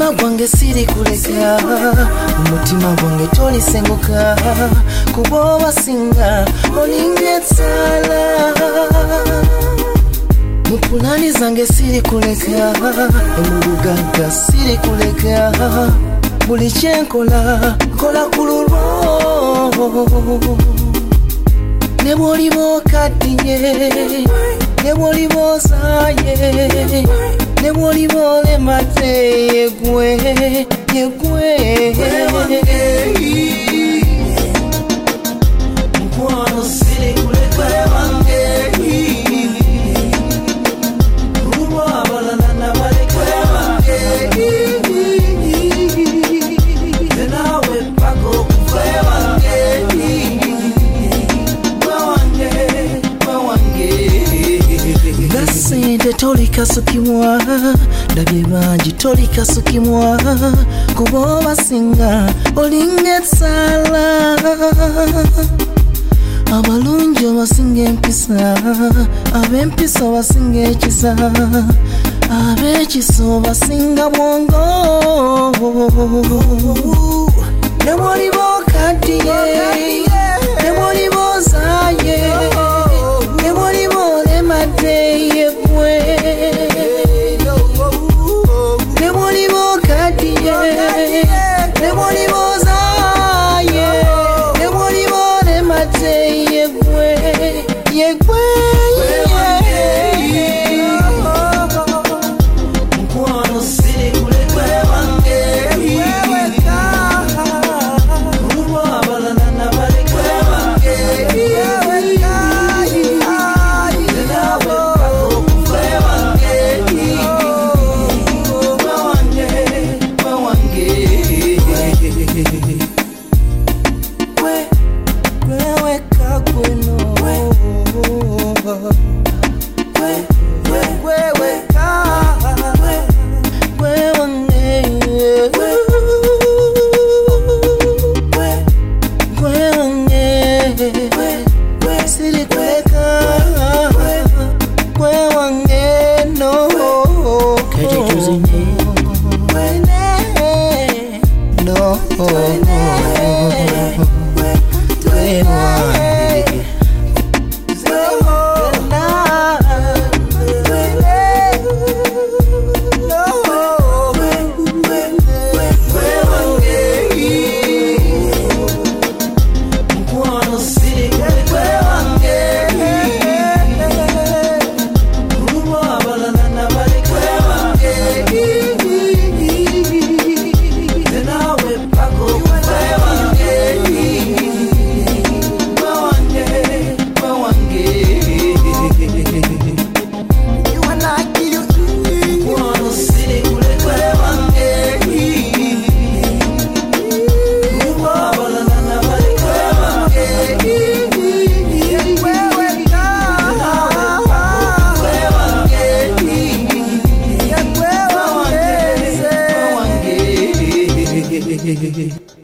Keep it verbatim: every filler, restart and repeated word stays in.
Umutima gwange siri kuleka, umutima gwange toli senguka, kubo basinga olingetsala. Mupulani zange siri kuleka, emubugaga siri kuleka, buli kyenkola kola kululwo. Ne bw'oliba okaddiye, ne bw'oliba osaaye, ne bw'oliba olemate yegwe, yegwe. Mukwano siri kuleka wange, kululwo abalala nabaleka wange, nze naawe paka okufa wange. Sente tolika sukimwa, ndabye bangi tolika sukimwa, kubo basinga olingetsala. Abalungi basinga empisa, ab'empisa basinga ekisa, ab'ekisa basinga bwongo. Ne bw'oliba okaddiye, ne bw'oliba osaaye, ne bw'oliba olemate yegwe, ne bw'oliba okaddiye, ne bw'oliba osaaye, ne bw'oliba olemate yegwe, yegwe. Mukwano siri kuleka wange, kululwo abalala nabaleka wange, nze naawe paka okufa wange, gwe wange, gwe wange. Gwe, gwe weka gweno, gwe, gwe, gwe, gwe weka, gwe, gwe wange, gwe, gwe, gwe wange, gwe, gwe siri kuleka, gwe wange no. Kati tuzine, gwene, no, gwene, gwe wange. Hey, hey, hey, hey.